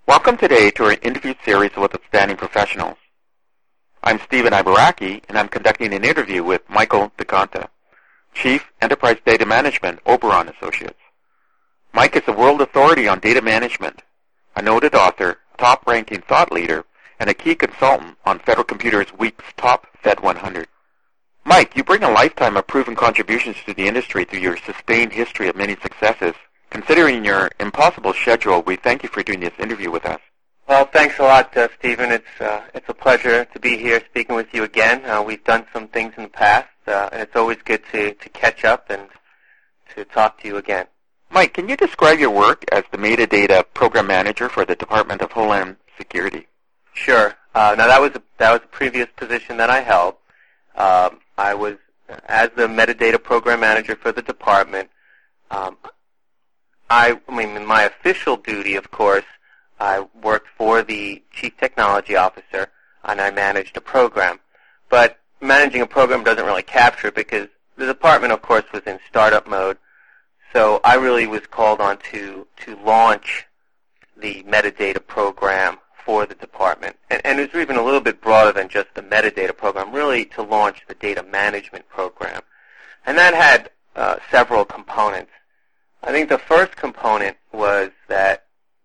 Welcome today to our interview series with outstanding professionals. I'm Stephen Ibaraki, and I'm conducting an interview with Michael DeConta, Chief Enterprise Data Management, Oberon Associates. Mike is a world authority on data management, a noted author, top-ranking thought leader, and a key consultant on Federal Computers Week's Top Fed 100. Mike, you bring a lifetime of proven contributions to the industry through your sustained history of many successes. Considering your impossible schedule, we thank you for doing this interview with us. Well, thanks a lot, Stephen. It's a pleasure to be here speaking with you again. We've done some things in the past, and it's always good to catch up and to talk to you again. Mike, can you describe your work as the Metadata Program Manager for the Department of Homeland Security? Sure. Now that was a previous position that I held. I was as the Metadata Program Manager for the department. In my official duty, of course, I worked for the Chief Technology Officer, and I managed a program. But managing a program doesn't really capture it because the department, of course, was in startup mode. So I really was called on to launch the metadata program for the department. And it was even a little bit broader than just the metadata program, really to launch the data management program. And that had several components. I think the first component was that,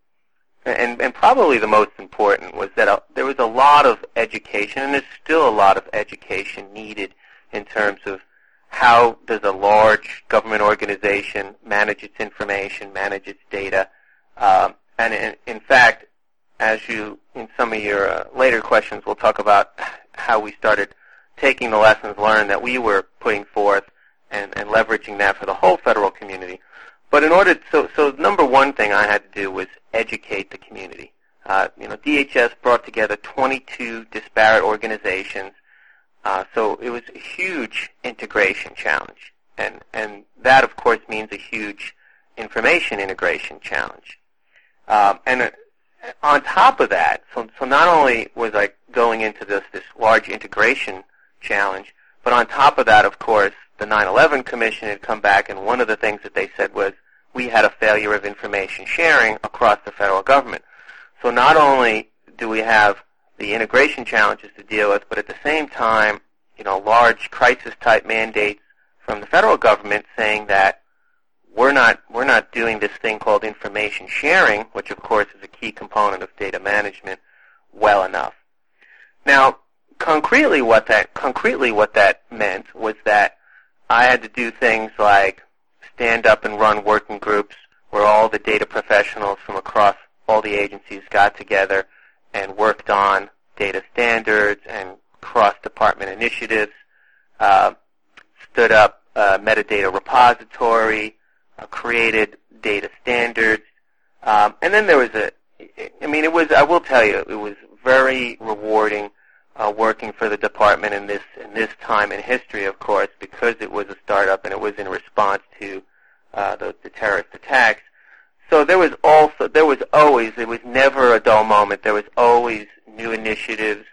and probably the most important, was that there was a lot of education, and there's still a lot of education needed in terms of how does a large government organization manage its information, manage its data. And in fact, as you, in some of your later questions, we'll talk about how we started taking the lessons learned that we were putting forth and leveraging that for the whole federal community. But in order, so number one thing I had to do was educate the community. DHS brought together 22 disparate organizations, so it was a huge integration challenge, and that of course means a huge information integration challenge. And on top of that, so not only was I going into this large integration challenge, but on top of that, of course, the 9/11 Commission had come back, and one of the things that they said was we had a failure of information sharing across the federal government. So not only do we have the integration challenges to deal with, but at the same time, large crisis-type mandates from the federal government saying that we're not doing this thing called information sharing, which of course is a key component of data management, well enough. Now, concretely what that meant was that I had to do things like stand up and run working groups where all the data professionals from across all the agencies got together and worked on data standards and cross-department initiatives, stood up a metadata repository, created data standards, and then there was I will tell you, it was very rewarding working for the department in this time in history, of course, because it was a startup and it was in response to the terrorist attacks. So there was never a dull moment. There was always new initiatives,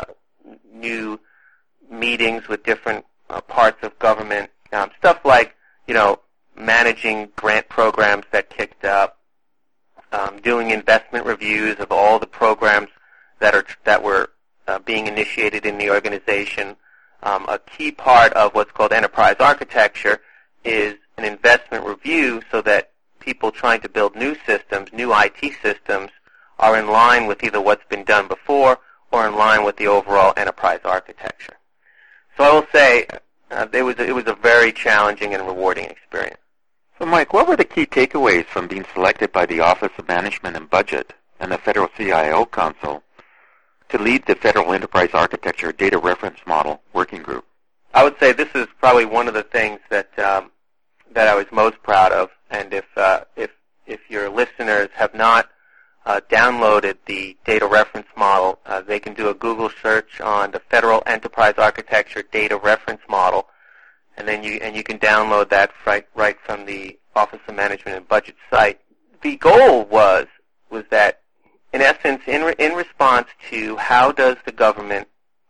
new meetings with different parts of government, stuff like, managing grant programs that kicked up, doing investment reviews of all the programs that were being initiated in the organization. A key part of what's called enterprise architecture is an investment review so that people trying to build new systems, new IT systems, are in line with either what's been done before or in line with the overall enterprise architecture. So I will say it was a very challenging and rewarding experience. So Mike, what were the key takeaways from being selected by the Office of Management and Budget and the Federal CIO Council to lead the Federal Enterprise Architecture Data Reference Model Working Group? I would say this is probably one of the things that I was most proud of. And if your listeners have not downloaded the data reference model, they can do a Google search on the Federal Enterprise Architecture Data Reference Model, and then you can download that right from the Office of Management and Budget site. The goal was that, in essence, in response to how does the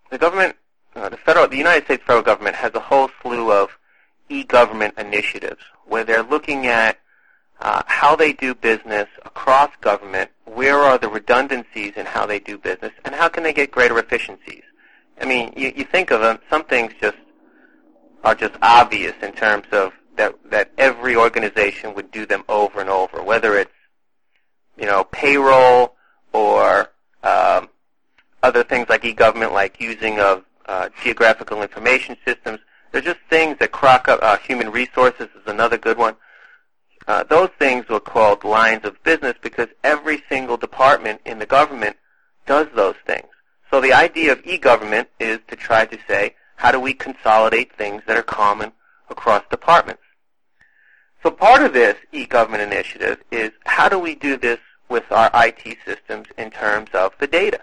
United States federal government has a whole slew of e-government initiatives where they're looking at how they do business across government, where are the redundancies in how they do business, and how can they get greater efficiencies. I mean, you think of them, some things are just obvious in terms of that every organization would do them over and over, whether it's, payroll or other things like e-government, like using of geographical information systems. They're just things that crock up. Human resources is another good one. Those things were called lines of business because every single department in the government does those things. So the idea of e-government is to try to say, how do we consolidate things that are common across departments? So part of this e-government initiative is how do we do this with our IT systems in terms of the data?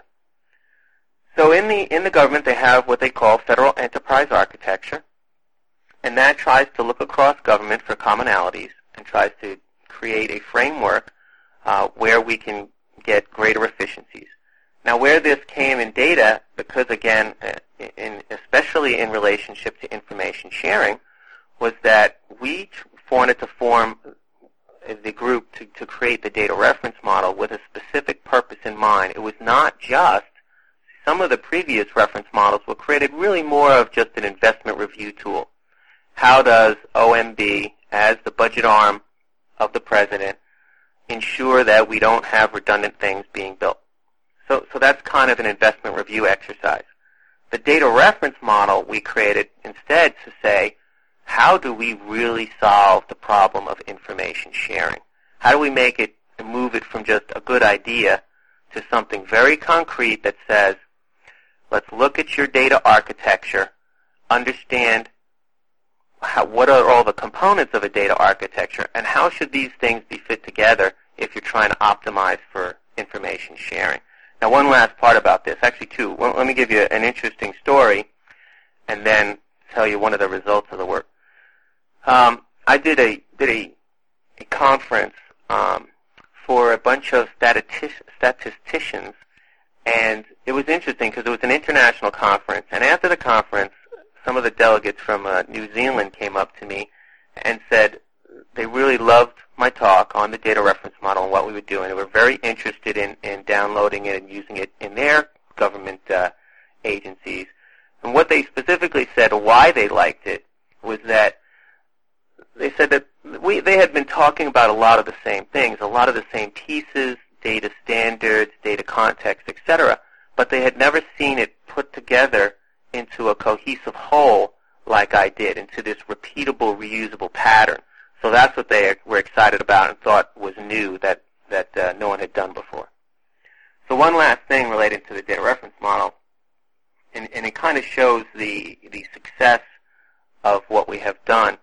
So in the government they have what they call Federal Enterprise Architecture, and that tries to look across government for commonalities and tries to create a framework where we can get greater efficiencies. Now, where this came in data, because again, especially in relationship to information sharing, was that we wanted to form the group to create the data reference model with a specific purpose in mind. It was not just, some of the previous reference models were created really more of just an investment review tool. How does OMB, as the budget arm of the president, ensure that we don't have redundant things being built? So that's kind of an investment review exercise. The data reference model we created instead to say, how do we really solve the problem of information sharing? How do we make it and move it from just a good idea to something very concrete that says, let's look at your data architecture, understand what are all the components of a data architecture, and how should these things be fit together if you're trying to optimize for information sharing. Now, one last part about this, actually two. Well, let me give you an interesting story and then tell you one of the results of the work. I did a conference for a bunch of statisticians, and it was interesting because it was an international conference. And after the conference, some of the delegates from New Zealand came up to me and said they really loved my talk on the data reference model and what we would do, and they were very interested in downloading it and using it in their government agencies. And what they specifically said why they liked it was that they said that they had been talking about a lot of the same things, a lot of the same pieces, data standards, data context, etc., but they had never seen it put together into a cohesive whole like I did, into this repeatable, reusable pattern. So that's what they were excited about and thought was new that no one had done before. So one last thing related to the data reference model, and it kind of shows the success of what we have done.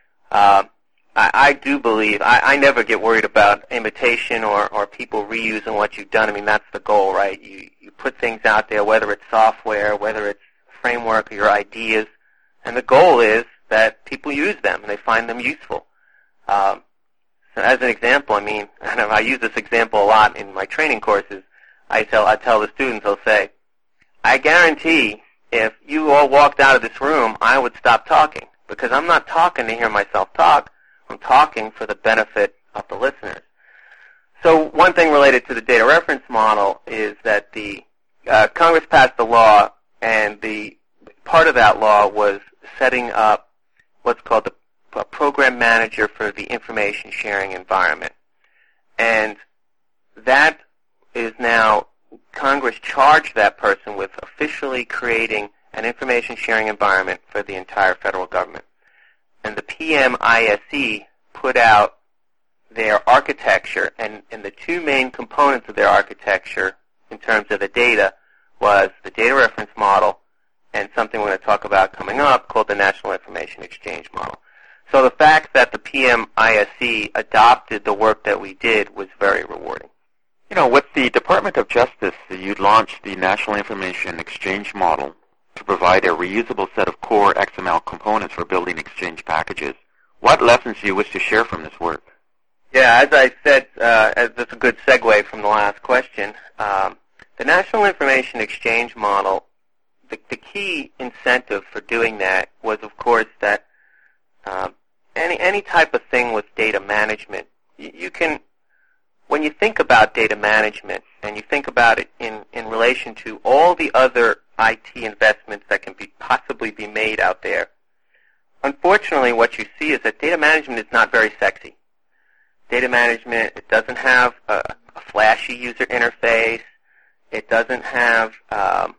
I do believe, I never get worried about imitation or people reusing what you've done. I mean, that's the goal, right? You put things out there, whether it's software, whether it's framework or your ideas, and the goal is that people use them and they find them useful. So as an example, I mean, I use this example a lot in my training courses. I tell the students, I'll say, I guarantee if you all walked out of this room, I would stop talking, because I'm not talking to hear myself talk. I'm talking for the benefit of the listeners. So one thing related to the data reference model is that the Congress passed a law, and the part of that law was setting up what's called the program manager for the information sharing environment. And that is now, Congress charged that person with officially creating an information sharing environment for the entire federal government. And the PMISE put out their architecture, and the two main components of their architecture in terms of the data was the data reference model and something we're going to talk about coming up called the National Information Exchange Model. So the fact that the PMISE adopted the work that we did was very rewarding. You know, with the Department of Justice, you launched the National Information Exchange Model to provide a reusable set of core XML components for building exchange packages. What lessons do you wish to share from this work? Yeah, as I said, that's a good segue from the last question. The National Information Exchange Model, the key incentive for doing that was, of course, that any type of thing with data management you can, when you think about data management and you think about it in relation to all the other IT investments that can possibly be made out there, unfortunately what you see is that data management is not very sexy. Data management, it doesn't have a flashy user interface. It doesn't have, a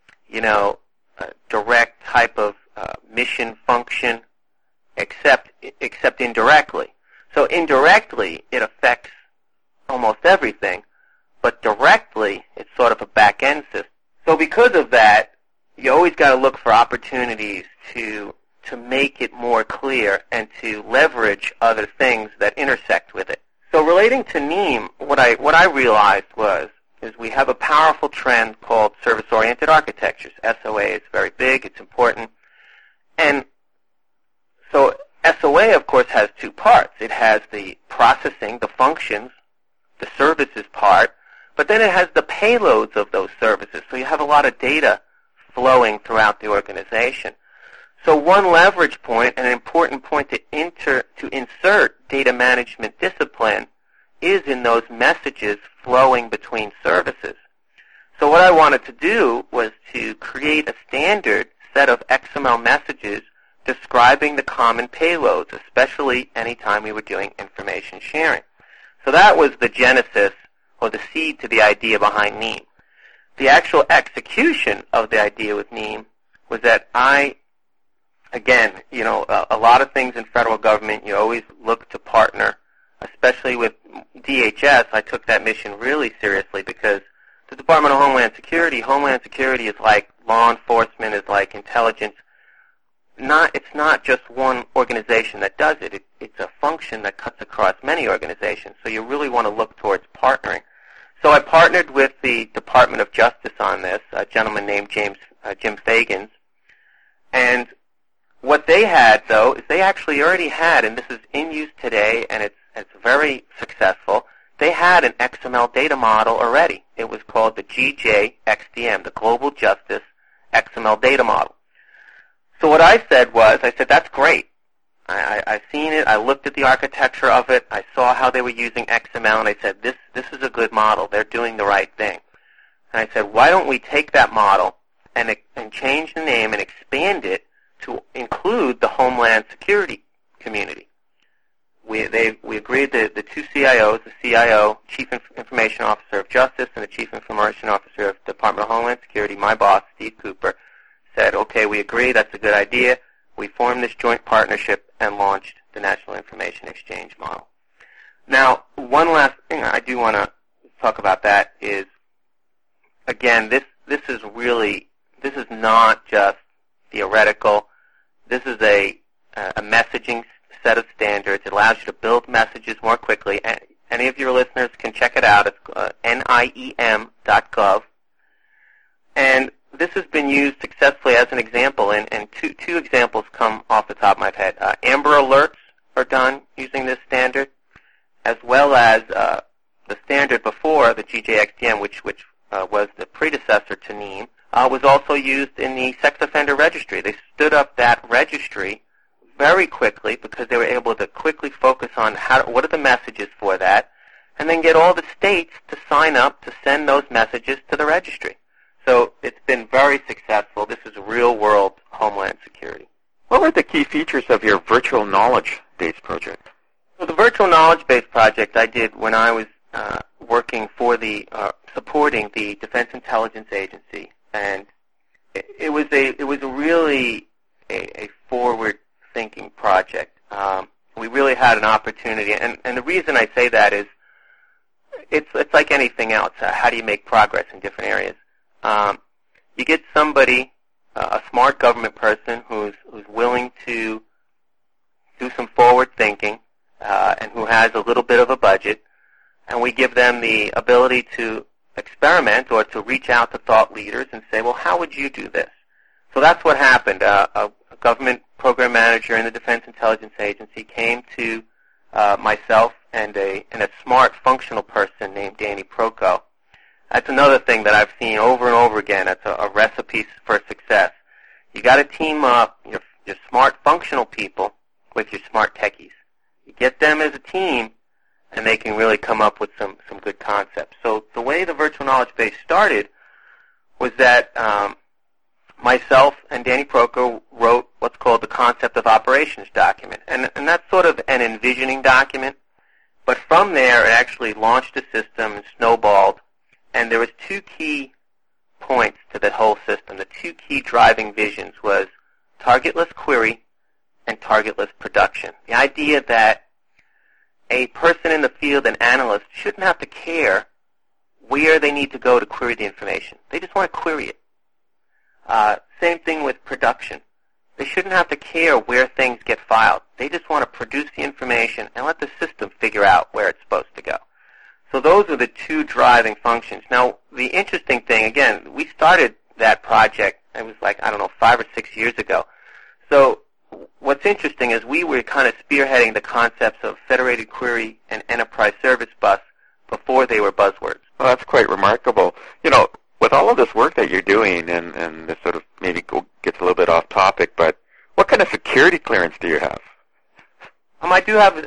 direct type of mission function, except indirectly. So indirectly, it affects almost everything, but directly, it's sort of a back-end system. So because of that, you always got to look for opportunities to make it more clear and to leverage other things that intersect with it. So relating to Neem, what I realized is we have a powerful trend called service-oriented architectures. SOA is very big, it's important. And so SOA, of course, has two parts. It has the processing, the functions, the services part, but then it has the payloads of those services. So you have a lot of data flowing throughout the organization. So one leverage point, and an important point to insert data management discipline is in those messages flowing between services. So what I wanted to do was to create a standard set of XML messages describing the common payloads, especially anytime we were doing information sharing. So that was the genesis or the seed to the idea behind Neem. The actual execution of the idea with Neem was that again, a lot of things in federal government, you always look to partner, especially with DHS. I took that mission really seriously because the Department of Homeland Security is like law enforcement, is like intelligence. It's not just one organization that does it. It's a function that cuts across many organizations. So you really want to look towards partnering. So I partnered with the Department of Justice on this, a gentleman named Jim Fagans. And what they had, though, is they actually already had, and this is in use today, and it's very successful, they had an XML data model already. It was called the GJXDM, the Global Justice XML Data Model. So what I said, that's great. I've seen it. I looked at the architecture of it. I saw how they were using XML, and I said, this is a good model. They're doing the right thing. And I said, why don't we take that model and change the name and expand it to include the Homeland Security community? We agreed that the two CIOs, the CIO, Chief Information Officer of Justice, and the Chief Information Officer of Department of Homeland Security, my boss, Steve Cooper, said, okay, we agree, that's a good idea. We formed this joint partnership and launched the National Information Exchange model. Now, one last thing I do want to talk about that is, again, this is not just theoretical. This is a messaging set of standards. It allows you to build messages more quickly. Any of your listeners can check it out. It's NIEM.gov. And this has been used successfully as an example, and two examples come off the top of my head. Amber Alerts are done using this standard, as well as the standard before, the GJXDM, which was the predecessor to Neem, was also used in the sex offender registry. They stood up that registry very quickly because they were able to quickly focus on what are the messages for that, and then get all the states to sign up to send those messages to the registry. So it's been very successful. This is real-world Homeland Security. What were the key features of your virtual knowledge-based project? So the virtual knowledge-based project I did when I was working for supporting the Defense Intelligence Agency, and it was really a forward-thinking project. We really had an opportunity, and the reason I say that is it's like anything else. How do you make progress in different areas? You get somebody, a smart government person who's willing to do some forward thinking and who has a little bit of a budget, and we give them the ability to experiment or to reach out to thought leaders and say, well, how would you do this? So that's what happened. A government program manager in the Defense Intelligence Agency came to myself and a smart functional person named Danny Proko. That's another thing that I've seen over and over again. That's a recipe for success. You got to team up your smart functional people with your smart techies. You get them as a team, and they can really come up with some good concepts. So the way the virtual knowledge base started was that myself and Danny Proker wrote what's called the concept of operations document, and that's sort of an envisioning document. But from there, it actually launched a system and snowballed, and there was two key points to that whole system. The two key driving visions was targetless query and targetless production. The idea that a person in the field, an analyst, shouldn't have to care where they need to go to query the information. They just want to query it. Same thing with production. They shouldn't have to care where things get filed. They just want to produce the information and let the system figure out where it's supposed to go. So those are the two driving functions. Now, the interesting thing, again, we started that project, it was like, 5 or 6 years ago. So what's interesting is we were kind of spearheading the concepts of federated query and enterprise service bus before they were buzzwords. Well, that's quite remarkable. With all of this work that you're doing, and this sort of maybe gets a little bit off topic, but what kind of security clearance do you have? I do have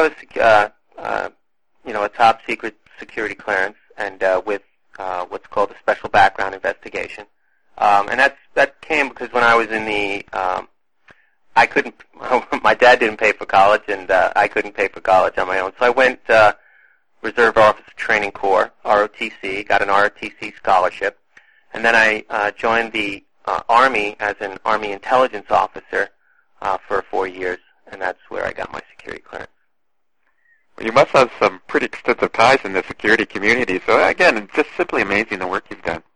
a top secret security clearance, and with what's called a special background investigation, and that came because when I was in the I couldn't. My dad didn't pay for college, and I couldn't pay for college on my own. So I went Reserve Officer Training Corps, ROTC, got an ROTC scholarship, and then I joined the Army as an Army intelligence officer for 4 years, and that's where I got my security clearance. Well, you must have some pretty extensive ties in the security community. So again, it's just simply amazing the work you've done.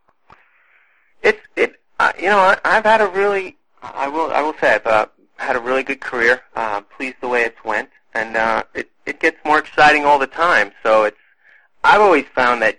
I've had a really, I will say, I've had a really good career. Pleased the way it's went, and it gets more exciting all the time. So I've always found that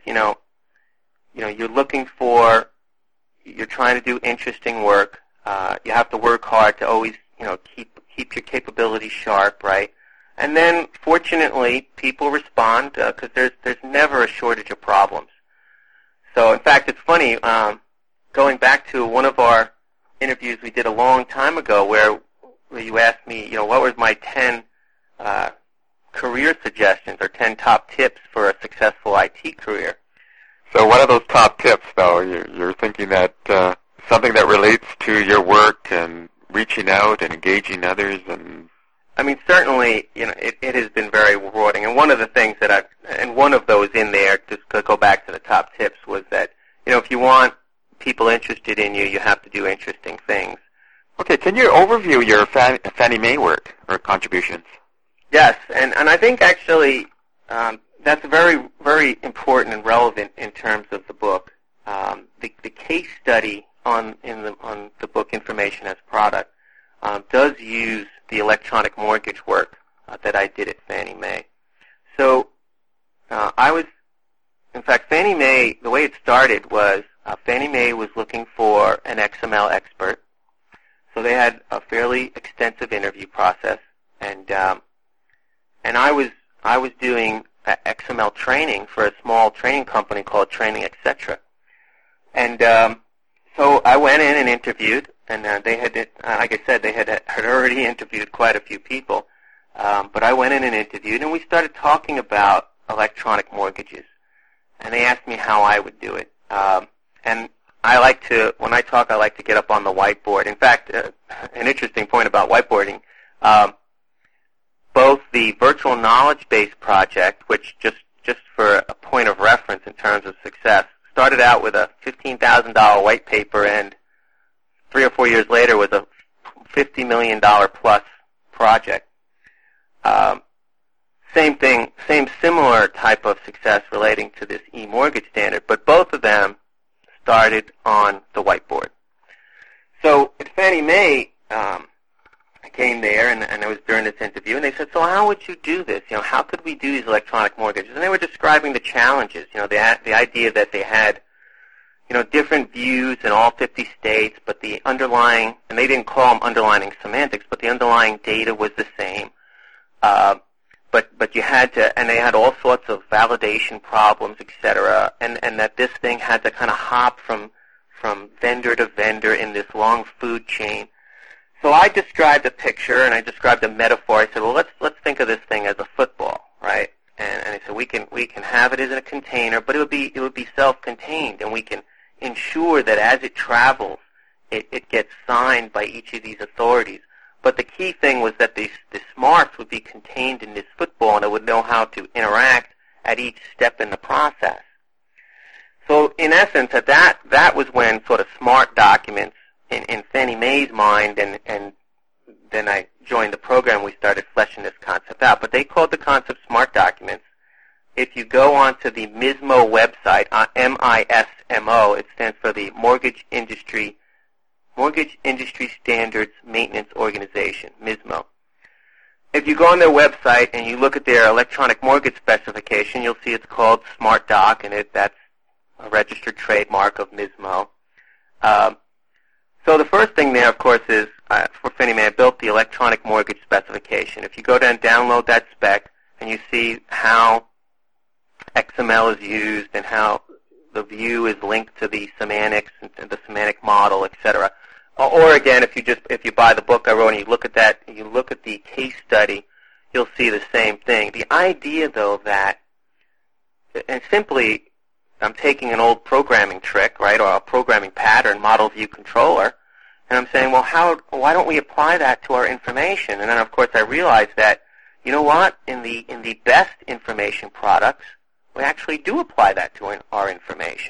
you're trying to do interesting work. You have to work hard to always keep your capabilities sharp, right? And then fortunately people respond because there's never a shortage of problems. So in fact, it's funny. Going back to one of our interviews we did a long time ago, where you asked me, what was my 10 career suggestions or 10 top tips for a successful IT career. So what are those top tips, though? You're thinking that something that relates to your work and reaching out and engaging others, and certainly, it has been very rewarding. And one of the things and one of those in there, just to go back to the top tips, was that, if you want people interested in you, you have to do interesting things. Okay, can you overview your Fannie Mae work or contributions? Yes, and I think actually that's very, very important and relevant in terms of the book. The case study on the book Information as Product does use the electronic mortgage work that I did at Fannie Mae. So in fact, Fannie Mae, the way it started was Fannie Mae was looking for an XML expert. So they had a fairly extensive interview process, and I was doing XML training for a small training company called Training Etc. And so I went in and interviewed, and they had, like I said, they had already interviewed quite a few people. But I went in and interviewed, and we started talking about electronic mortgages. And they asked me how I would do it. And when I talk, I like to get up on the whiteboard. In fact, an interesting point about whiteboarding, both the virtual knowledge base project, which just for a point of reference in terms of success, started out with a $15,000 white paper, and 3 or 4 years later was a $50 million plus project. Same similar type of success relating to this e-mortgage standard, but both of them started on the whiteboard. So at Fannie Mae, I came there, and it was during this interview, and they said, so how would you do this? How could we do these electronic mortgages? And they were describing the challenges, the idea that they had, different views in all 50 states, but the underlying, and they didn't call them underlying semantics, but the underlying data was the same. But you had to, and they had all sorts of validation problems, etc., and that this thing had to kind of hop from vendor to vendor in this long food chain. So I described a picture, and I described a metaphor. I said, well, let's think of this thing as a football, right? And I said we can have it as a container, but it would be self-contained, and we can ensure that as it travels, it gets signed by each of these authorities. But the key thing was that the smarts would be contained in this football, and it would know how to interact at each step in the process. So in essence, that was when sort of smart documents in Fannie Mae's mind, and then I joined the program, we started fleshing this concept out. But they called the concept smart documents. If you go onto the MISMO website, MISMO, it stands for the Mortgage Industry Standards Maintenance Organization, MISMO. If you go on their website and you look at their electronic mortgage specification, you'll see it's called Smart Doc, and that's a registered trademark of MISMO. So the first thing there, of course, is for Fannie Mae, I built the electronic mortgage specification. If you go down and download that spec, and you see how XML is used and how the view is linked to the semantics and the semantic model, etc. Or again, if you buy the book I wrote and you look at that, and you look at the case study, you'll see the same thing. The idea, though, that, and simply, I'm taking an old programming trick, right, or a programming pattern, model view controller, and I'm saying, well, why don't we apply that to our information? And then, of course, I realized that, you know what, in the best information products, we actually do apply that to our information.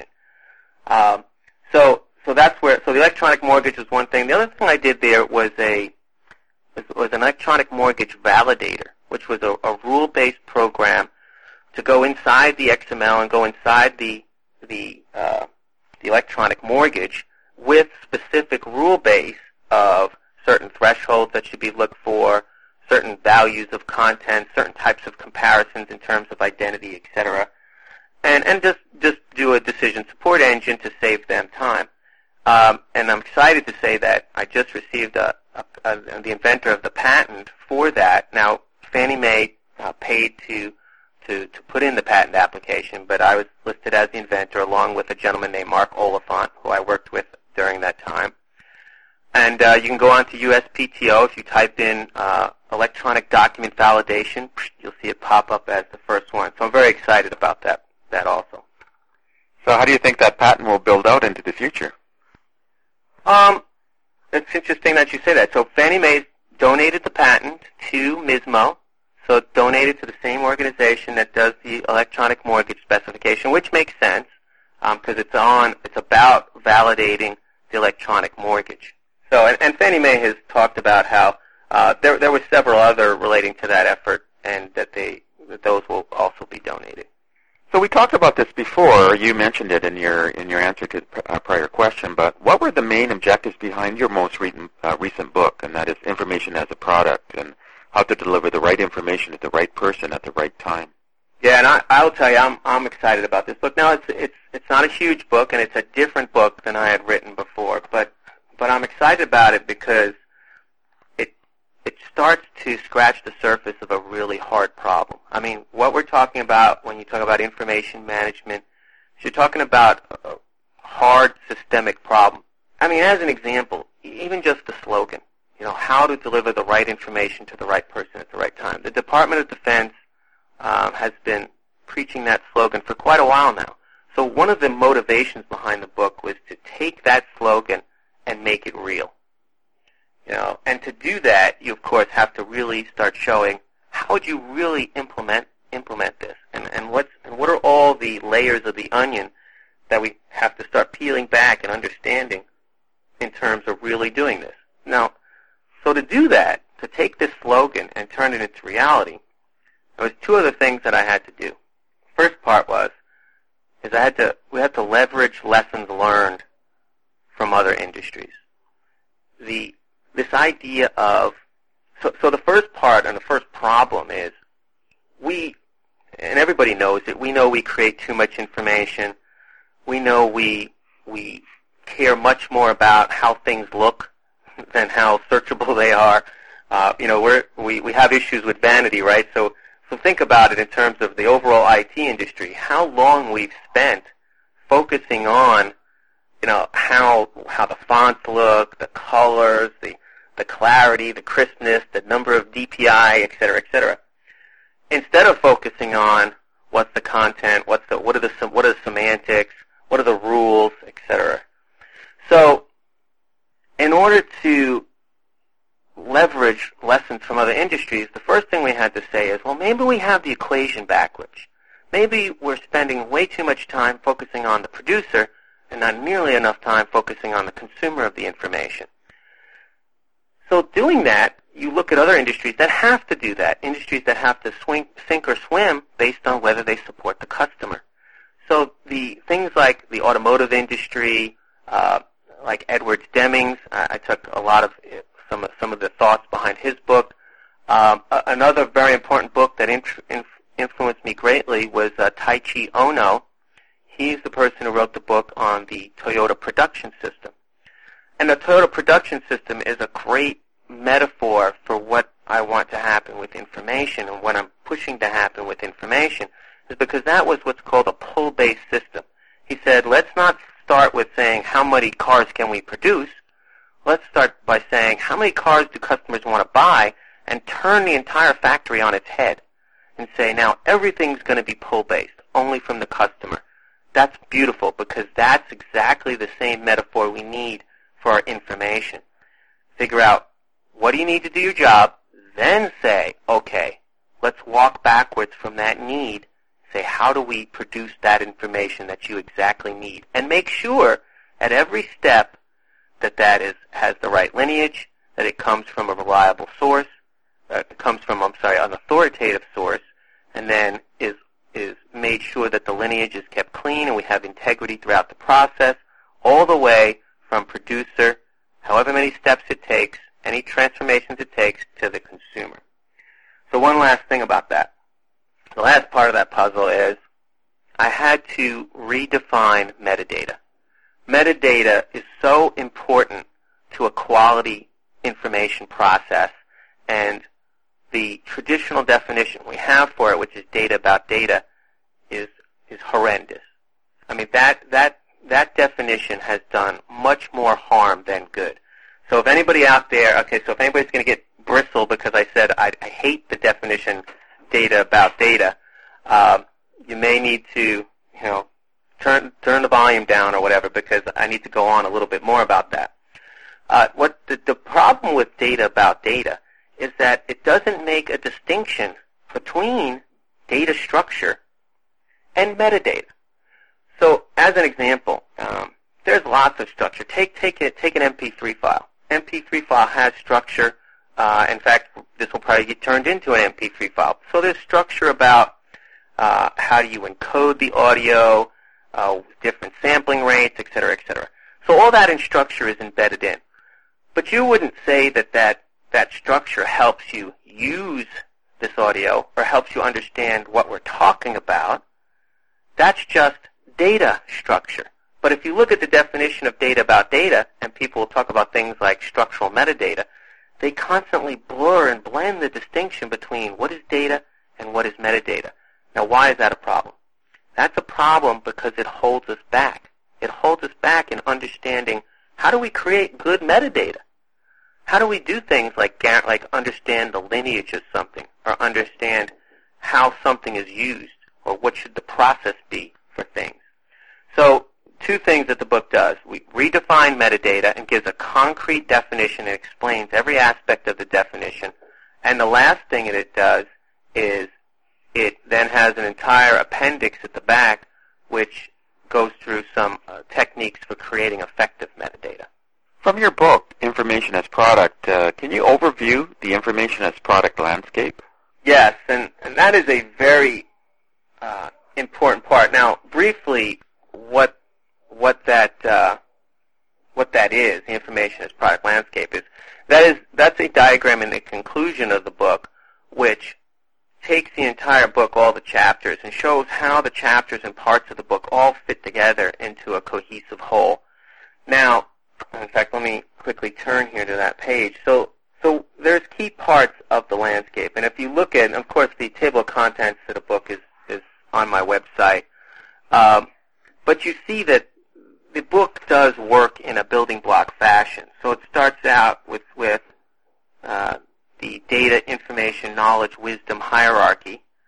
So that's where. So the electronic mortgage was one thing. The other thing I did there was an electronic mortgage validator, which was a rule-based program to go inside the XML and go inside the electronic mortgage with specific rule base of certain thresholds that should be looked for, certain values of content, certain types of comparisons in terms of identity, etc. And just do a decision support engine to save them time. And I'm excited to say that I just received the inventor of the patent for that. Now, Fannie Mae paid to put in the patent application, but I was listed as the inventor along with a gentleman named Mark Oliphant, who I worked with during that time. And you can go on to USPTO. If you type in electronic document validation, you'll see it pop up as the first one. So I'm very excited about that also. So how do you think that patent will build out into the future? It's interesting that you say that. So Fannie Mae donated the patent to MISMO. So it's donated to the same organization that does the electronic mortgage specification, which makes sense because it's about validating the electronic mortgage. So and Fannie Mae has talked about how there were several other relating to that effort, and that those will also be donated. So we talked about this before. You mentioned it in your answer to a prior question. But what were the main objectives behind your most recent book, and that is Information as a Product, and how to deliver the right information to the right person at the right time? Yeah, and I'll tell you, I'm excited about this book. Now, it's not a huge book, and it's a different book than I had written before. But I'm excited about it because it starts to scratch the surface of a really hard problem. I mean, what we're talking about when you talk about information management, you're talking about a hard systemic problem. I mean, as an example, even just the slogan, how to deliver the right information to the right person at the right time. The Department of Defense has been preaching that slogan for quite a while now. So one of the motivations behind the book was to take that slogan and make it real. And to do that, you of course have to really start showing how would you really implement this, and what are all the layers of the onion that we have to start peeling back and understanding in terms of really doing this. Now, so to do that, to take this slogan and turn it into reality, there was two other things that I had to do. First part is we had to leverage lessons learned from other industries. This idea of, so the first part and the first problem is and everybody knows it, we know we create too much information. We know we care much more about how things look than how searchable they are. We have issues with vanity, right? So think about it in terms of the overall IT industry, how long we've spent focusing on, how the fonts look, the colors, the clarity, the crispness, the number of DPI, et cetera, et cetera. instead of focusing on what's the content, what are the semantics, what are the rules, etc. So, in order to leverage lessons from other industries, the first thing we had to say is, well, maybe we have the equation backwards. Maybe we're spending way too much time focusing on the producer and not nearly enough time focusing on the consumer of the information. So doing that, you look at other industries that have to do that, industries that have to sink or swim based on whether they support the customer. So the things like the automotive industry, like Edwards Demings, I took a lot of some of the thoughts behind his book. Another very important book that influenced me greatly was Taiichi Ohno. He's the person who wrote the book on the Toyota production system. And the Toyota production system is a great metaphor for what I want to happen with information and what I'm pushing to happen with information, is because that was what's called a pull-based system. He said, let's not start with saying how many cars can we produce. Let's start by saying how many cars do customers want to buy, and turn the entire factory on its head and say, now everything's going to be pull-based, only from the customer. That's beautiful, because that's exactly the same metaphor we need for our information. Figure out, what do you need to do your job? Then say, okay, let's walk backwards from that need. Say, how do we produce that information that you exactly need? And make sure at every step that has the right lineage, that it comes from a reliable source, it comes from, an authoritative source, and then is made sure that the lineage is kept clean and we have integrity throughout the process, all the way from producer, however many steps it takes, any transformations it takes, to the consumer. So one last thing about that. The last part of that puzzle is I had to redefine metadata. Metadata is so important to a quality information process, and the traditional definition we have for it, which is data about data, is horrendous. I mean, that definition has done much more harm than good. So if anybody out there, if anybody's going to get bristle because I said I hate the definition data about data, you may need to, turn the volume down or whatever, because I need to go on a little bit more about that. What the problem with data about data is that it doesn't make a distinction between data structure and metadata. So, as an example, there's lots of structure. Take an MP3 file. MP3 file has structure. In fact, this will probably get turned into an MP3 file. So there's structure about how do you encode the audio, different sampling rates, et cetera, et cetera. So all that in structure is embedded in. But you wouldn't say that structure helps you use this audio or helps you understand what we're talking about. That's just data structure. But if you look at the definition of data about data, and people will talk about things like structural metadata, they constantly blur and blend the distinction between what is data and what is metadata. Now, why is that a problem? That's a problem because it holds us back. It holds us back in understanding, how do we create good metadata? How do we do things like understand the lineage of something, or understand how something is used, or what should the process be for things? So, two things that the book does. We redefine metadata and gives a concrete definition and explains every aspect of the definition. And the last thing that it does is it then has an entire appendix at the back which goes through some techniques for creating effective metadata. From your book, Information as Product, can you overview the information as product landscape? Yes, and that is a very important part. Now, briefly, what that is, the information as product landscape, that's a diagram in the conclusion of the book, which takes the entire book, all the chapters, and shows how the chapters and parts of the book all fit together into a cohesive whole. Now, in fact, let me quickly turn here to that page. So there's key parts of the landscape, and if you look at, of course, the table of contents of the book is on my website, but you see that the book does work in a building block fashion. So it starts out with the data, information, knowledge, wisdom hierarchy,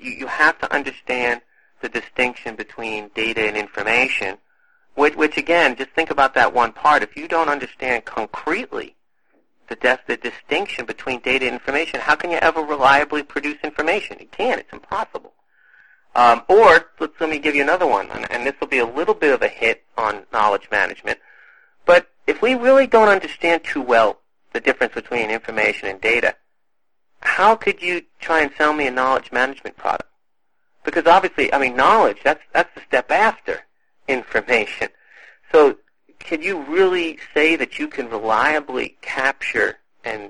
you have to understand the distinction between data and information, which again, just think about that one part. If you don't understand concretely the distinction between data and information, how can you ever reliably produce information? You can't. It's impossible. Or let me give you another one, and this will be a little bit of a hit on knowledge management. But if we really don't understand too well the difference between information and data, how could you try and sell me a knowledge management product? Because obviously, knowledge, that's the step after information. So can you really say that you can reliably capture and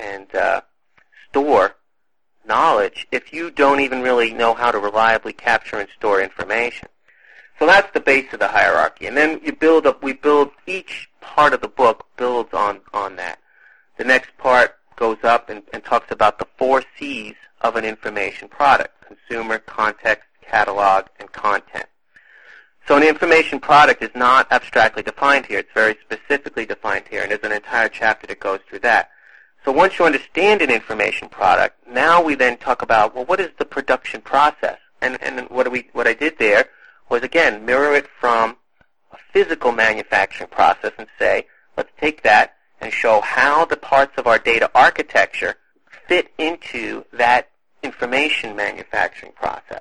store knowledge if you don't even really know how to reliably capture and store information? So that's the base of the hierarchy. And then we build each part of the book builds on that. The next part goes up and talks about the 4 C's of an information product: consumer, context, catalog, and content. So an information product is not abstractly defined here. It's very specifically defined here, and there's an entire chapter that goes through that. So once you understand an information product, now we then talk about, well, what is the production process? And what I did there was, again, mirror it from a physical manufacturing process and say, let's take that and show how the parts of our data architecture fit into that information manufacturing process.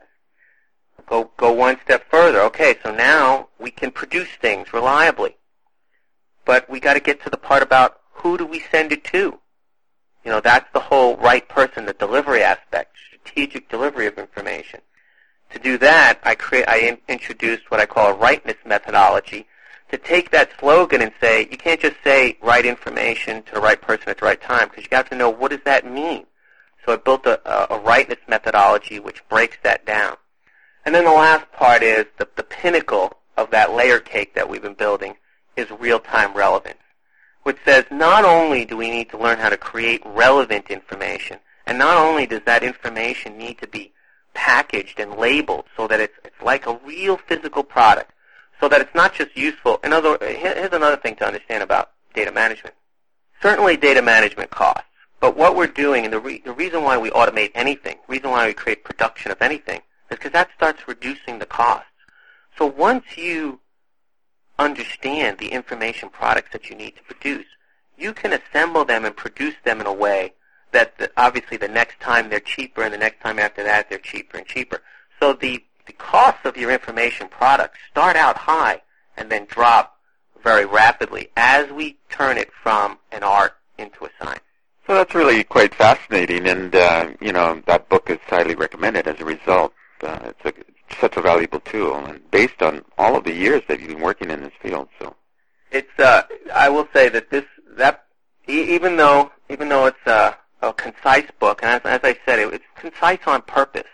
Go one step further. Okay, so now we can produce things reliably. But we got to get to the part about who do we send it to? That's the whole right person, the delivery aspect, strategic delivery of information. To do that, I introduced what I call a rightness methodology to take that slogan and say, you can't just say right information to the right person at the right time, because you have to know, what does that mean? So I built a rightness methodology which breaks that down. And then the last part is the pinnacle of that layer cake that we've been building is real-time relevance, which says not only do we need to learn how to create relevant information, and not only does that information need to be packaged and labeled so that it's like a real physical product, so that it's not just useful. Here's another thing to understand about data management. Certainly data management costs, but what we're doing, and the reason why we automate anything, the reason why we create production of anything, is because that starts reducing the costs. So once you understand the information products that you need to produce, you can assemble them and produce them in a way that obviously the next time they're cheaper, and the next time after that they're cheaper and cheaper. So the costs of your information products start out high and then drop very rapidly as we turn it from an art into a science. So that's really quite fascinating, and that book is highly recommended as a result. It's such a valuable tool, and based on all of the years that you've been working in this field. So it's I will say that even though it's a concise book, and as I said, it's concise on purpose.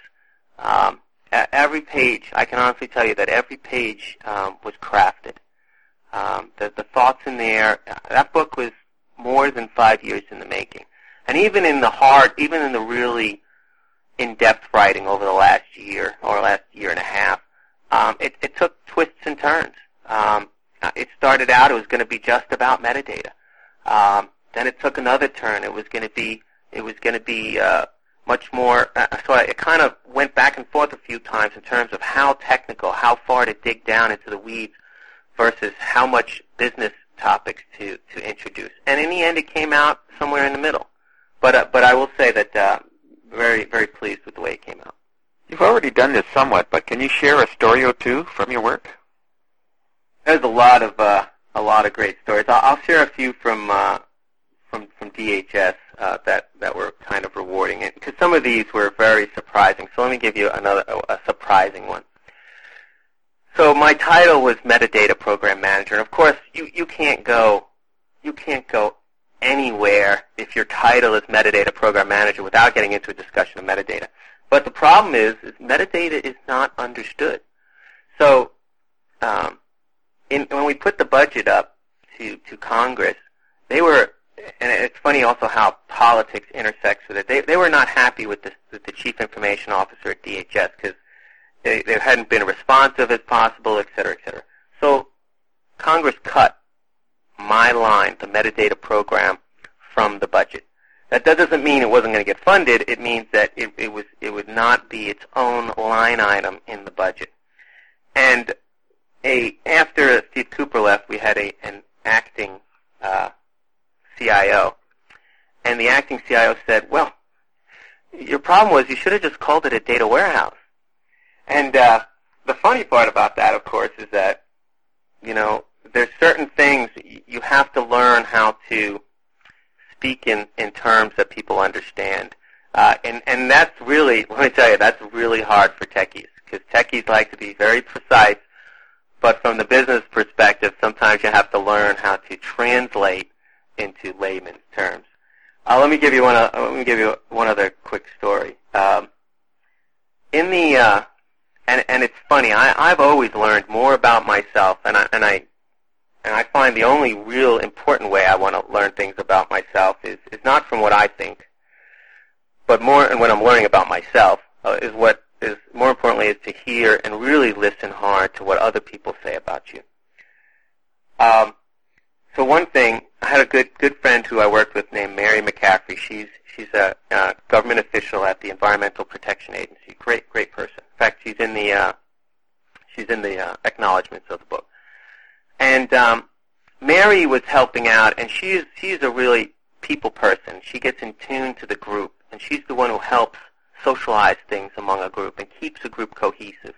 Every page, I can honestly tell you that every page was crafted. The thoughts in there, that book was more than 5 years in the making. And even in the really in-depth writing over the last year or last year and a half, it took twists and turns. It started out, it was going to be just about metadata. Then it took another turn. It was going to be much more. So it kind of went back and forth a few times in terms of how technical, how far to dig down into the weeds, versus how much business topics to introduce. And in the end, it came out somewhere in the middle. But I will say that very, very pleased with the way it came out. You've already done this somewhat, but can you share a story or two from your work? There's a lot of great stories. I'll share a few from DHS that were kind of rewarding, because some of these were very surprising. So let me give you a surprising one. So my title was Metadata Program Manager, and of course you can't go anywhere if your title is Metadata Program Manager without getting into a discussion of metadata. But the problem is metadata is not understood. So when we put the budget up to Congress, they were, and it's funny also how politics intersects with it. They were not happy with the Chief Information Officer at DHS because they hadn't been responsive as possible, et cetera, et cetera. So Congress cut my line, the metadata program, from the budget. That doesn't mean it wasn't going to get funded. It means that it would not be its own line item in the budget. And after Steve Cooper left, we had an acting CIO. And the acting CIO said, well, your problem was you should have just called it a data warehouse. And the funny part about that, of course, is that, there's certain things you have to learn how to speak in terms that people understand. And that's really, let me tell you, that's really hard for techies, because techies like to be very precise, but from the business perspective, sometimes you have to learn how to translate into layman's terms. Let me give you one other quick story. And it's funny. I've always learned more about myself, and I find the only real important way I want to learn things about myself is not from what I think, but more, and what I'm learning about myself is what is more importantly is to hear and really listen hard to what other people say about you. So one thing, I had a good friend who I worked with named Mary McCaffrey. She's a government official at the Environmental Protection Agency. Great person. In fact, she's in the acknowledgments of the book. And Mary was helping out, and she's a really people person. She gets in tune to the group, and she's the one who helps socialize things among a group and keeps a group cohesive.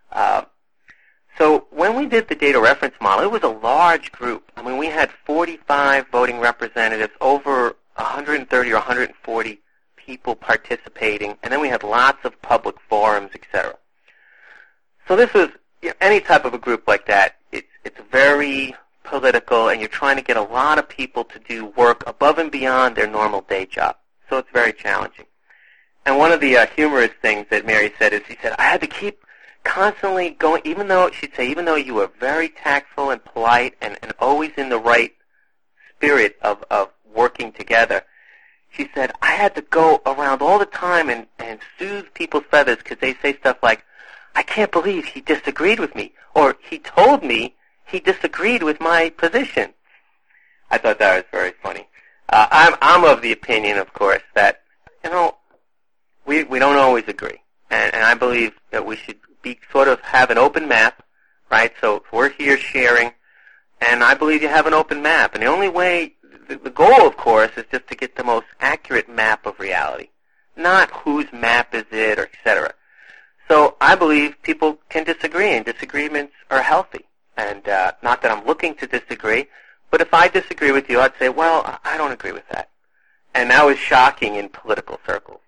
So when we did the data reference model, it was a large group. I mean, we had 45 voting representatives, over 130 or 140 people participating, and then we had lots of public forums, etc. So this was, any type of a group like that, it's very political, and you're trying to get a lot of people to do work above and beyond their normal day job. So it's very challenging. And one of the humorous things that Mary said is, she said, I had to keep constantly going, even though you were very tactful and polite and always in the right spirit of working together, she said, I had to go around all the time and soothe people's feathers, because they say stuff like, I can't believe he disagreed with me, or he told me he disagreed with my position. I thought that was very funny. I'm of the opinion, of course, that, we don't always agree. And I believe that we should have an open map, right? So we're here sharing, and I believe you have an open map. And the only way, the goal, of course, is just to get the most accurate map of reality, not whose map is it, or et cetera. So I believe people can disagree, and disagreements are healthy. And not that I'm looking to disagree, but if I disagree with you, I'd say, well, I don't agree with that. And that was shocking in political circles.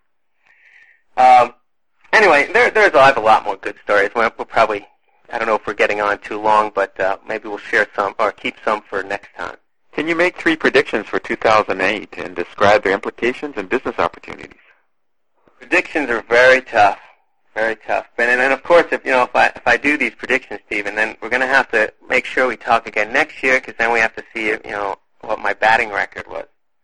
Anyway, I have a lot more good stories. We'll probably, I don't know if we're getting on too long, but maybe we'll share some, or keep some for next time. Can you make 3 predictions for 2008 and describe their implications and business opportunities? Predictions are very tough. Very tough. And then, of course, if I do these predictions, Stephen, then we're going to have to make sure we talk again next year, because then we have to see, what my batting record was.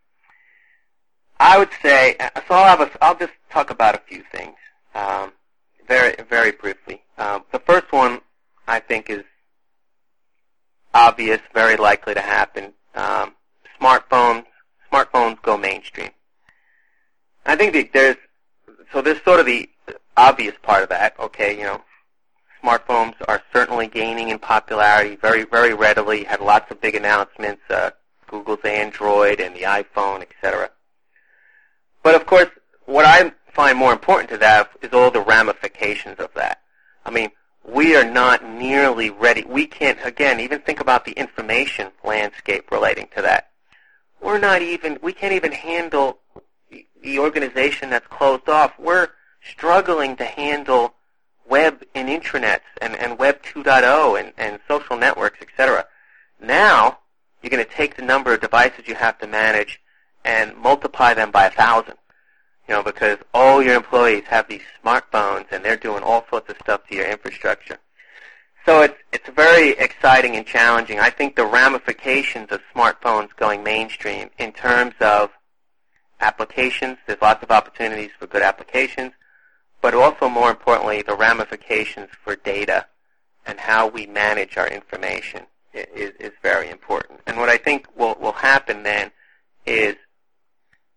I would say, so I'll just talk about a few things, very, very briefly. The first one, I think, is obvious, very likely to happen. Smartphones go mainstream. I think there's sort of the obvious part of that. Okay, smartphones are certainly gaining in popularity very, very readily. Had lots of big announcements, Google's Android and the iPhone, etc. But of course, what I find more important to that is all the ramifications of that. I mean, we are not nearly ready. We can't, again, even think about the information landscape relating to that. We can't even handle the organization that's closed off. We're struggling to handle web and intranets and Web 2.0 and social networks, etc. Now, you're going to take the number of devices you have to manage and multiply them by 1,000. Because all your employees have these smartphones and they're doing all sorts of stuff to your infrastructure. So it's very exciting and challenging. I think the ramifications of smartphones going mainstream in terms of applications, there's lots of opportunities for good applications, but also more importantly, the ramifications for data and how we manage our information is very important. And what I think will happen then is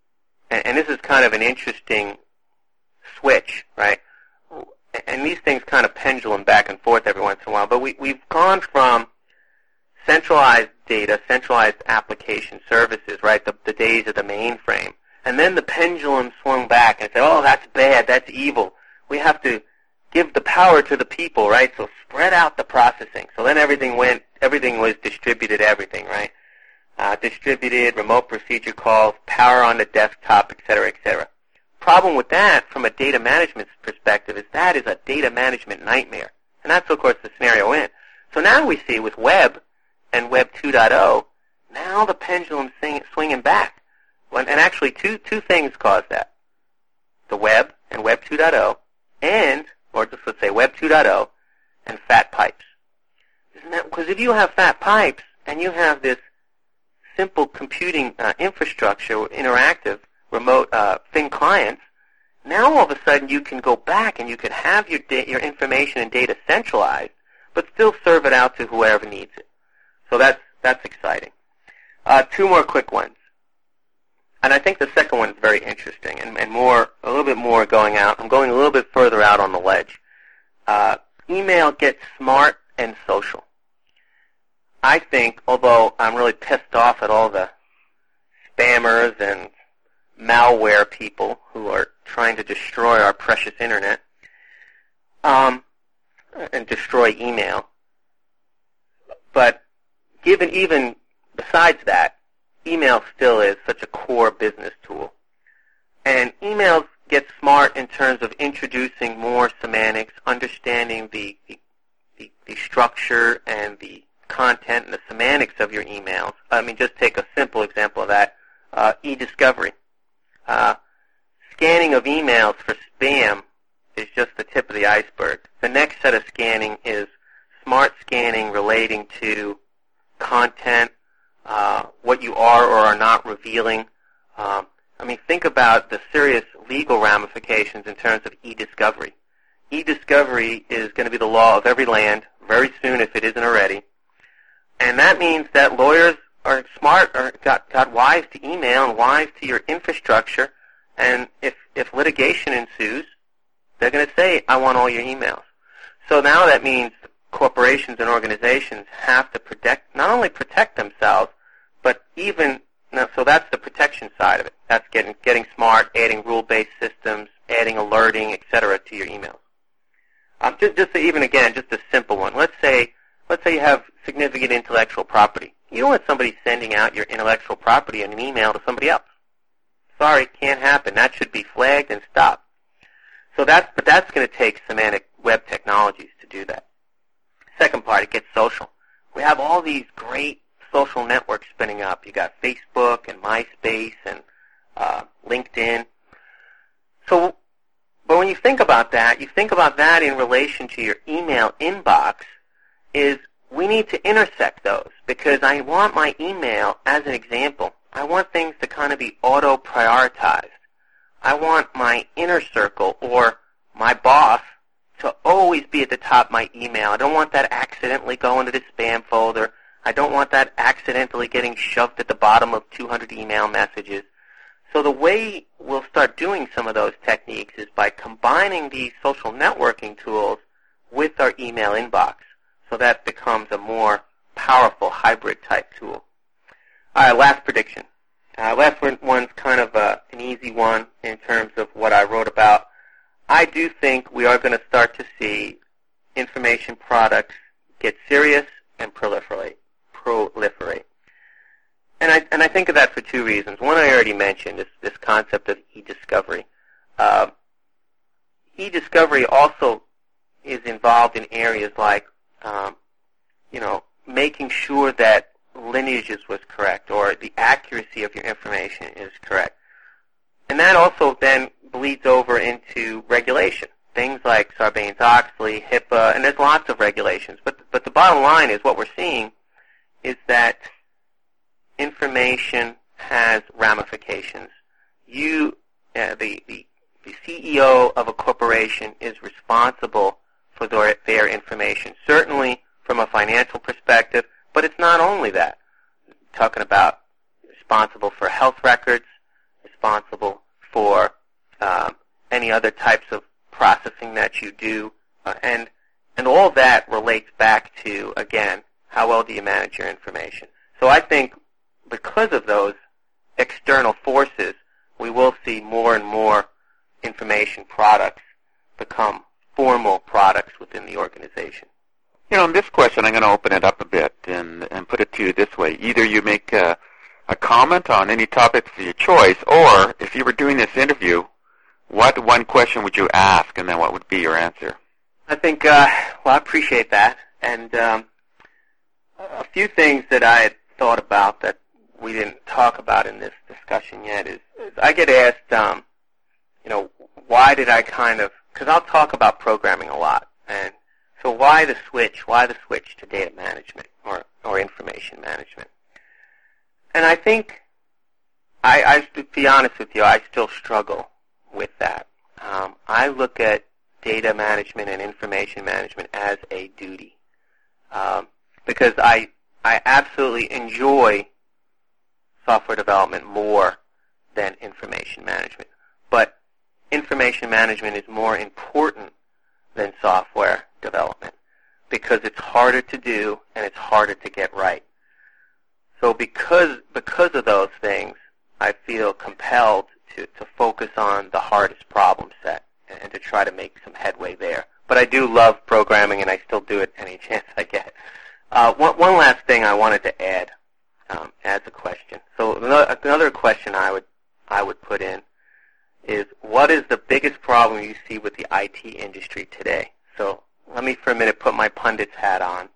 and this is kind of an interesting switch, right? And these things kind of pendulum back and forth every once in a while, but we've gone from centralized data, centralized application services, right, the days of the mainframe, and then the pendulum swung back and said, oh, that's bad, that's evil. We have to give the power to the people, right, so spread out the processing. So then everything was distributed everything, right? Distributed, remote procedure calls, power on the desktop, et cetera, et cetera. Problem with that, from a data management perspective, is that is a data management nightmare. And that's, of course, the scenario we're in. So now we see with Web and Web 2.0, now the pendulum's swinging back. And actually, two things cause that. The Web and Web 2.0, or just let's say Web 2.0, and fat pipes. Because if you have fat pipes and you have this simple computing infrastructure, interactive, remote thin clients, now all of a sudden you can go back and you can have your information and data centralized, but still serve it out to whoever needs it. So that's exciting. Two more quick ones. And I think the second one is very interesting and a little bit more going out. I'm going a little bit further out on the ledge. Email gets smart and social. I think, although I'm really pissed off at all the spammers and malware people who are trying to destroy our precious internet, and destroy email, but even besides that, email still is such a core business tool. And emails get smart in terms of introducing more semantics, understanding the structure and the content and the semantics of your emails. I mean, just take a simple example of that, e-discovery. Scanning of emails for spam is just the tip of the iceberg. The next set of scanning is smart scanning relating to content, what you are or are not revealing. I mean, think about the serious legal ramifications in terms of e-discovery. E-discovery is going to be the law of every land very soon if it isn't already. And that means that lawyers are smart or got wise to email and wise to your infrastructure. And if litigation ensues, they're going to say, I want all your emails. So now that means corporations and organizations have to not only protect themselves, but so that's the protection side of it. That's getting smart, adding rule-based systems, adding alerting, et cetera, to your emails. Just a simple one. Let's say you have significant intellectual property. You don't want somebody sending out your intellectual property in an email to somebody else. Sorry, can't happen. That should be flagged and stopped. So that's going to take semantic web technologies to do that. Second part, it gets social. We have all these great social networks spinning up. You got Facebook and MySpace and LinkedIn. So, but when you think about that, in relation to your email inbox, is we need to intersect those, because I want my email, as an example, I want things to kind of be auto-prioritized. I want my inner circle or my boss to always be at the top of my email. I don't want that accidentally going to the spam folder. I don't want that accidentally getting shoved at the bottom of 200 email messages. So the way we'll start doing some of those techniques is by combining these social networking tools with our email inbox. So that becomes a more powerful hybrid type tool. All right, last prediction. Last one's kind of an easy one in terms of what I wrote about. I do think we are going to start to see information products get serious and proliferate. And I think of that for two reasons. One, I already mentioned, this concept of e-discovery. E-discovery also is involved in areas like, making sure that lineages was correct or the accuracy of your information is correct. And that also then bleeds over into regulation. Things like Sarbanes-Oxley, HIPAA, and there's lots of regulations. But the bottom line is what we're seeing is that information has ramifications. The CEO of a corporation is responsible for their information, certainly from a financial perspective, but it's not only that. Talking about responsible for health records, responsible for any other types of processing that you do, and all that relates back to, again, how well do you manage your information. So I think because of those external forces, we will see more and more information products become formal products within the organization. In this question, I'm going to open it up a bit and put it to you this way. Either you make a comment on any topic of your choice, or if you were doing this interview, what one question would you ask, and then what would be your answer? I think, I appreciate that. And a few things that I had thought about that we didn't talk about in this discussion yet is I get asked, why did I because I'll talk about programming a lot. And so why the switch to data management or information management? And I think, to be honest with you, I still struggle with that. I look at data management and information management as a duty because I absolutely enjoy software development more than information management. But information management is more important than software development because it's harder to do and it's harder to get right. So because of those things, I feel compelled to focus on the hardest problem set and to try to make some headway there. But I do love programming, and I still do it any chance I get. One last thing I wanted to add as a question. So another question I would put in is, what is the biggest problem you see with the IT industry today? So let me for a minute put my pundit's hat on.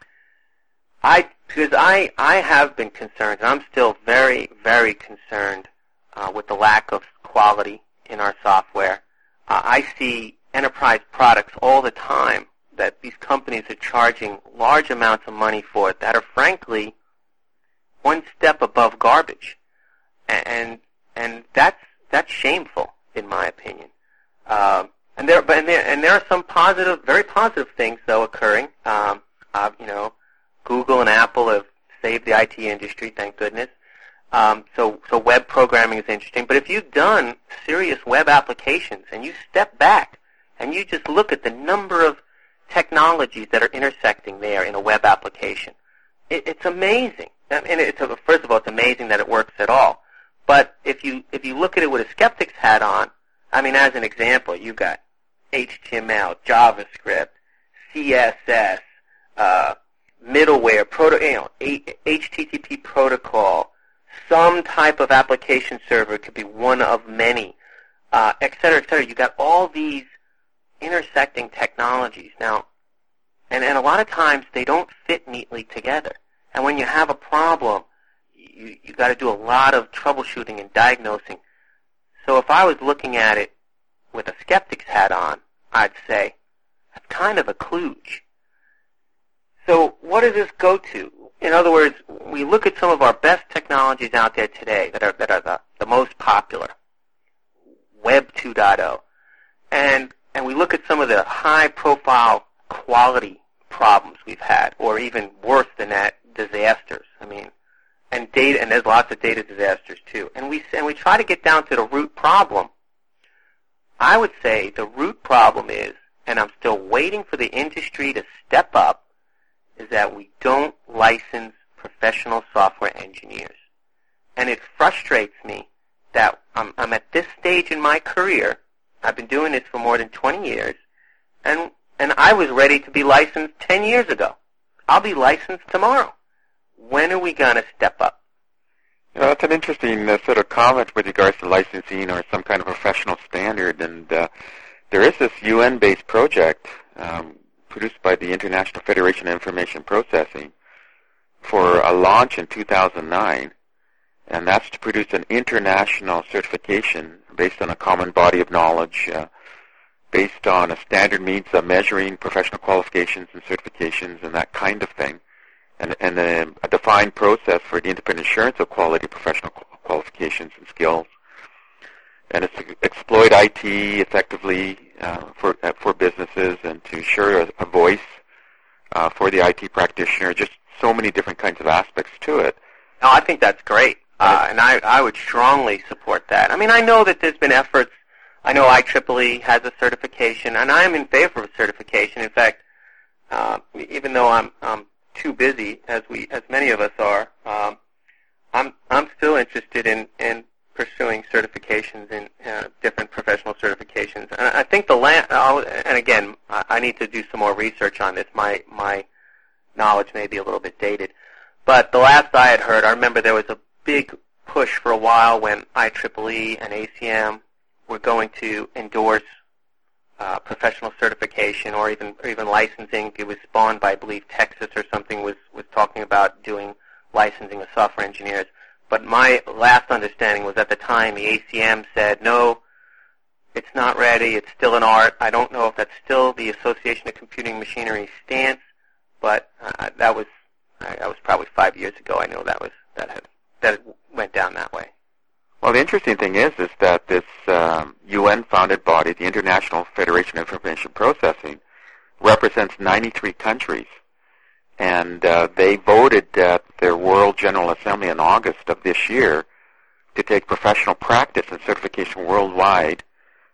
Because I have been concerned, and I'm still very, very concerned with the lack of quality in our software. I see enterprise products all the time that these companies are charging large amounts of money for that are frankly one step above garbage, and that's shameful in my opinion. And there are some very positive things though occurring. Google and Apple have saved the IT industry, thank goodness. So web programming is interesting. But if you've done serious web applications and you step back and you just look at the number of technologies that are intersecting there in a web application, it's amazing. First of all, it's amazing that it works at all. But if you look at it with a skeptic's hat on, as an example, you've got HTML, JavaScript, CSS, middleware, HTTP protocol, some type of application server could be one of many, et cetera, et cetera. You've got all these intersecting technologies. Now, and a lot of times they don't fit neatly together. And when you have a problem, you got to do a lot of troubleshooting and diagnosing. So if I was looking at it with a skeptic's hat on, I'd say, that's kind of a kludge. So what does this go to? In other words, we look at some of our best technologies out there today that are the most popular, Web 2.0, and we look at some of the high-profile quality problems we've had, or even worse than that, disasters. And there's lots of data disasters too. And we try to get down to the root problem. I would say the root problem is, and I'm still waiting for the industry to step up, is that we don't license professional software engineers. And it frustrates me that I'm at this stage in my career. I've been doing this for more than 20 years, and I was ready to be licensed 10 years ago. I'll be licensed tomorrow. When are we going to step up? That's an interesting sort of comment with regards to licensing or some kind of professional standard. And there is this UN-based project produced by the International Federation of Information Processing for a launch in 2009, and that's to produce an international certification based on a common body of knowledge, based on a standard means of measuring professional qualifications and certifications and that kind of thing, and a defined process for the independent assurance of quality professional qualifications and skills. And it's to exploit IT effectively for businesses and to ensure a voice for the IT practitioner, just so many different kinds of aspects to it. No, I think that's great. And I would strongly support that. I mean, I know that there's been efforts. I know IEEE has a certification, and I am in favor of certification. In fact, even though I'm too busy, as many of us are, I'm still interested in pursuing certifications in different professional certifications. And I think and again, I need to do some more research on this. My knowledge may be a little bit dated. But the last I had heard, I remember there was a big push for a while when IEEE and ACM were going to endorse professional certification or even licensing. It was spawned by, I believe, Texas or something was talking about doing licensing of software engineers. But my last understanding was at the time the ACM said, no, it's not ready, it's still an art. I don't know if that's still the Association of Computing Machinery stance, but that was probably 5 years ago. I know that it went down that way. Well, the interesting thing is that this UN-founded body, the International Federation of Information Processing, represents 93 countries. And they voted at their World General Assembly in August of this year to take professional practice and certification worldwide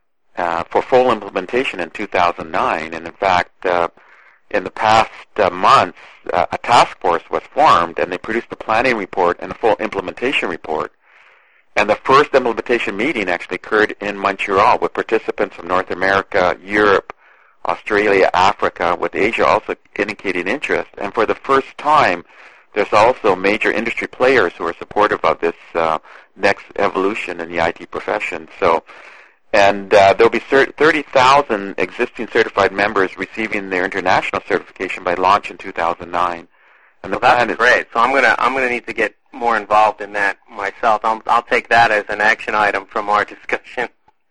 for full implementation in 2009. And in fact, in the past months, a task force was formed, and they produced a planning report and a full implementation report. And the first implementation meeting actually occurred in Montreal with participants from North America, Europe, Australia, Africa, with Asia also indicating interest. And for the first time, there's also major industry players who are supportive of this next evolution in the IT profession. So, and there'll be 30,000 existing certified members receiving their international certification by launch in 2009. And the plan is great. So I'm gonna need to get more involved in that myself. I'll take that as an action item from our discussion.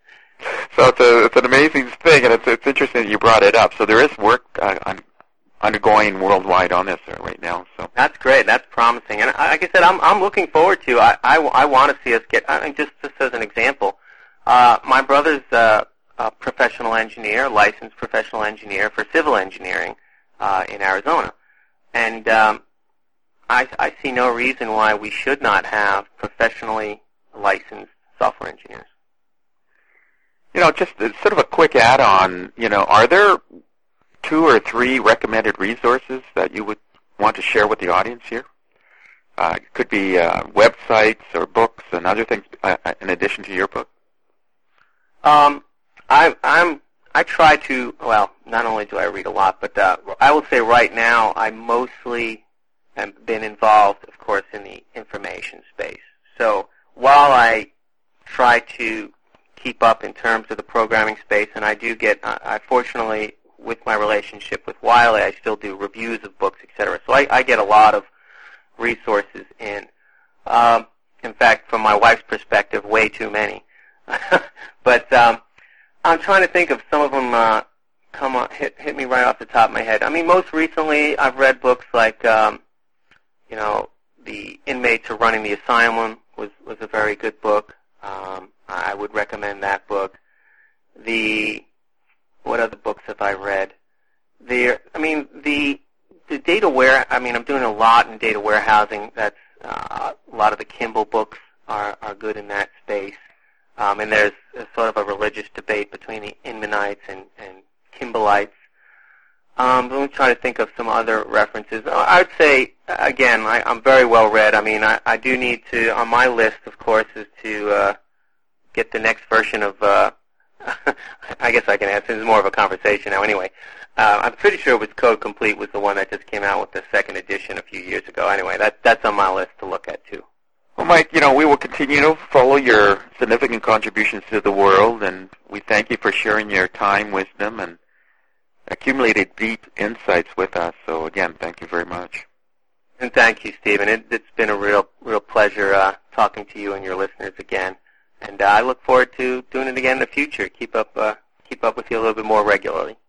So it's an amazing thing, and it's interesting that you brought it up. So there is work undergoing worldwide on this right now. So that's great. That's promising. And like I said, I'm looking forward to. I want to see us get. I mean, just as an example, my brother's a professional engineer, licensed professional engineer for civil engineering in Arizona, and I see no reason why we should not have professionally licensed software engineers. You know, just sort of a quick add-on, are there 2 or 3 recommended resources that you would want to share with the audience here? It could be websites or books and other things in addition to your book. I try to, well, not only do I read a lot, but I will say right now I mostly have been involved, of course, in the information space. So while I try to keep up in terms of the programming space, and I do get, I fortunately, with my relationship with Wiley, I still do reviews of books, etc. So I get a lot of resources in. In fact, from my wife's perspective, way too many. But I'm trying to think of some of them hit me right off the top of my head. I mean, most recently, I've read books like, The Inmates Are Running the Asylum was a very good book. I would recommend that book. What other books have I read? The data I'm doing a lot in data warehousing. That's a lot of the Kimball books are good in that space. And there's sort of a religious debate between the Inmanites and Kimballites. Let me try to think of some other references. I would say, again, I'm very well read. I mean, I do need to, on my list, of course, is to get the next version of, I guess I can answer. This is more of a conversation now anyway. I'm pretty sure it was Code Complete was the one that just came out with the second edition a few years ago. Anyway, that's on my list to look at, too. Well, Mike, we will continue to follow your significant contributions to the world, and we thank you for sharing your time, wisdom, and accumulated deep insights with us. So, again, thank you very much. And thank you, Stephen. It's been a real pleasure talking to you and your listeners again. And I look forward to doing it again in the future. Keep up with you a little bit more regularly.